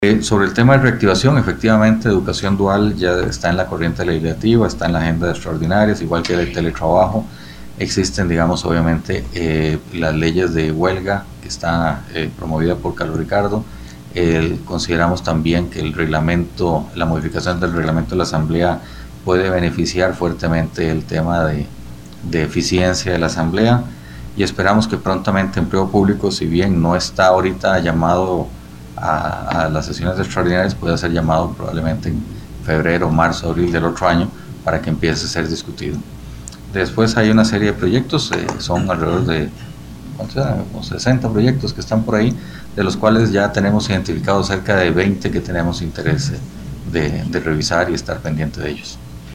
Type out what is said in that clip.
Sobre el tema de reactivación, efectivamente, educación dual ya está en la corriente legislativa, está en la agenda de extraordinarias, igual que el teletrabajo. Existen, digamos, obviamente, las leyes de huelga que está promovida por Carlos Ricardo. Consideramos también que el reglamento, la modificación del reglamento de la Asamblea puede beneficiar fuertemente el tema de eficiencia de la Asamblea, y esperamos que prontamente Empleo Público, si bien no está ahorita llamado a las sesiones extraordinarias, puede ser llamado probablemente en febrero, marzo, abril del otro año para que empiece a ser discutido. Después hay una serie de proyectos, son alrededor de 60 proyectos que están por ahí, de los cuales ya tenemos identificados cerca de 20 que tenemos interés de revisar y estar pendiente de ellos.